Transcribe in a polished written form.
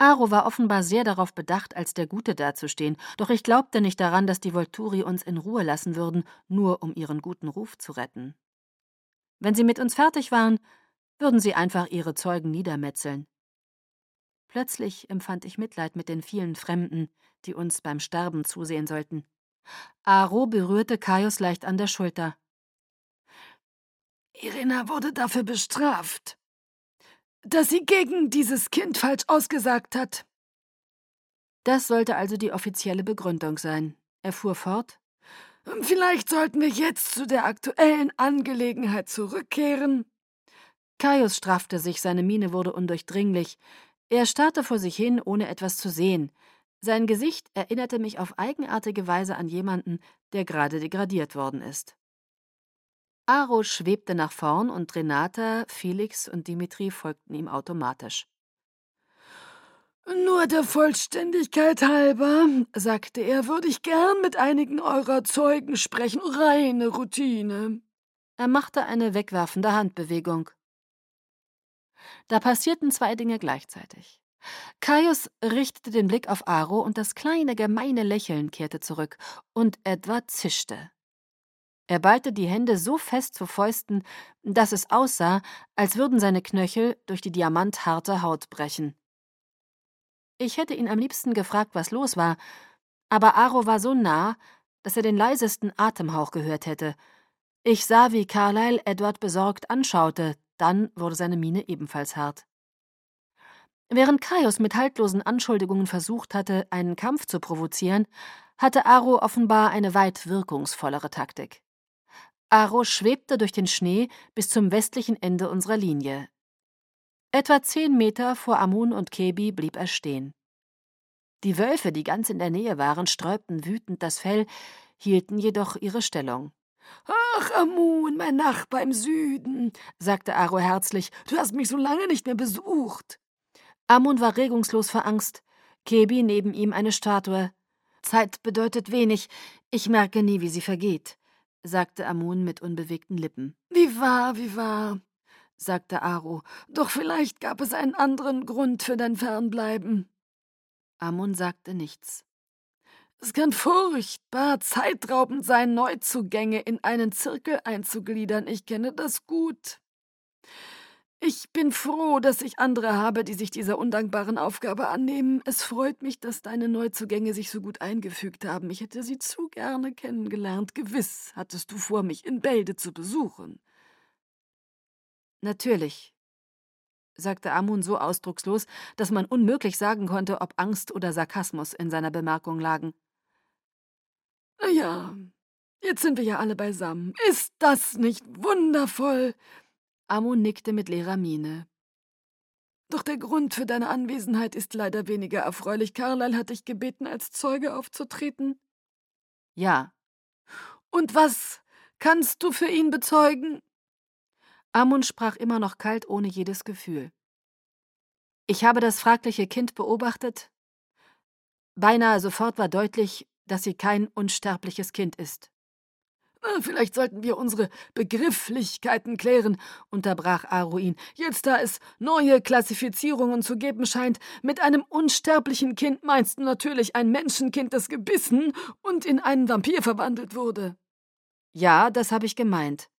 Aro war offenbar sehr darauf bedacht, als der Gute dazustehen, doch ich glaubte nicht daran, dass die Volturi uns in Ruhe lassen würden, nur um ihren guten Ruf zu retten. Wenn sie mit uns fertig waren, würden sie einfach ihre Zeugen niedermetzeln. Plötzlich empfand ich Mitleid mit den vielen Fremden, die uns beim Sterben zusehen sollten. Aro berührte Kaius leicht an der Schulter. Irina wurde dafür bestraft, dass sie gegen dieses Kind falsch ausgesagt hat. Das sollte also die offizielle Begründung sein. Er fuhr fort. Vielleicht sollten wir jetzt zu der aktuellen Angelegenheit zurückkehren. Kaius straffte sich, seine Miene wurde undurchdringlich. Er starrte vor sich hin, ohne etwas zu sehen. Sein Gesicht erinnerte mich auf eigenartige Weise an jemanden, der gerade degradiert worden ist. Aro schwebte nach vorn und Renata, Felix und Dimitri folgten ihm automatisch. Nur der Vollständigkeit halber, sagte er, würde ich gern mit einigen eurer Zeugen sprechen. Reine Routine. Er machte eine wegwerfende Handbewegung. Da passierten zwei Dinge gleichzeitig. Kaius richtete den Blick auf Aro und das kleine, gemeine Lächeln kehrte zurück, und Edward zischte. Er ballte die Hände so fest zu Fäusten, dass es aussah, als würden seine Knöchel durch die diamantharte Haut brechen. Ich hätte ihn am liebsten gefragt, was los war, aber Aro war so nah, dass er den leisesten Atemhauch gehört hätte. Ich sah, wie Carlyle Edward besorgt anschaute, dann wurde seine Miene ebenfalls hart. Während Kaius mit haltlosen Anschuldigungen versucht hatte, einen Kampf zu provozieren, hatte Aro offenbar eine weit wirkungsvollere Taktik. Aro schwebte durch den Schnee bis zum westlichen Ende unserer Linie. Etwa 10 Meter vor Amun und Kebi blieb er stehen. Die Wölfe, die ganz in der Nähe waren, sträubten wütend das Fell, hielten jedoch ihre Stellung. »Ach, Amun, mein Nachbar im Süden«, sagte Aro herzlich, »du hast mich so lange nicht mehr besucht.« Amun war regungslos vor Angst, Kebi neben ihm eine Statue. »Zeit bedeutet wenig, ich merke nie, wie sie vergeht«, sagte Amun mit unbewegten Lippen. »Wie wahr«, sagte Aro, »doch vielleicht gab es einen anderen Grund für dein Fernbleiben.« Amun sagte nichts. »Es kann furchtbar zeitraubend sein, Neuzugänge in einen Zirkel einzugliedern. Ich kenne das gut. Ich bin froh, dass ich andere habe, die sich dieser undankbaren Aufgabe annehmen. Es freut mich, dass deine Neuzugänge sich so gut eingefügt haben. Ich hätte sie zu gerne kennengelernt. Gewiss hattest du vor, mich in Bälde zu besuchen.« »Natürlich«, sagte Amun so ausdruckslos, dass man unmöglich sagen konnte, ob Angst oder Sarkasmus in seiner Bemerkung lagen. »Na ja, jetzt sind wir ja alle beisammen. Ist das nicht wundervoll?« Amun nickte mit leerer Miene. »Doch der Grund für deine Anwesenheit ist leider weniger erfreulich. Carlyle hat dich gebeten, als Zeuge aufzutreten?« »Ja.« »Und was kannst du für ihn bezeugen?« Amun sprach immer noch kalt, ohne jedes Gefühl. »Ich habe das fragliche Kind beobachtet. Beinahe sofort war deutlich, dass sie kein unsterbliches Kind ist.« »Vielleicht sollten wir unsere Begrifflichkeiten klären«, unterbrach Aro ihn. »Jetzt, da es neue Klassifizierungen zu geben scheint, mit einem unsterblichen Kind meinst du natürlich ein Menschenkind, das gebissen und in einen Vampir verwandelt wurde.« »Ja, das habe ich gemeint.«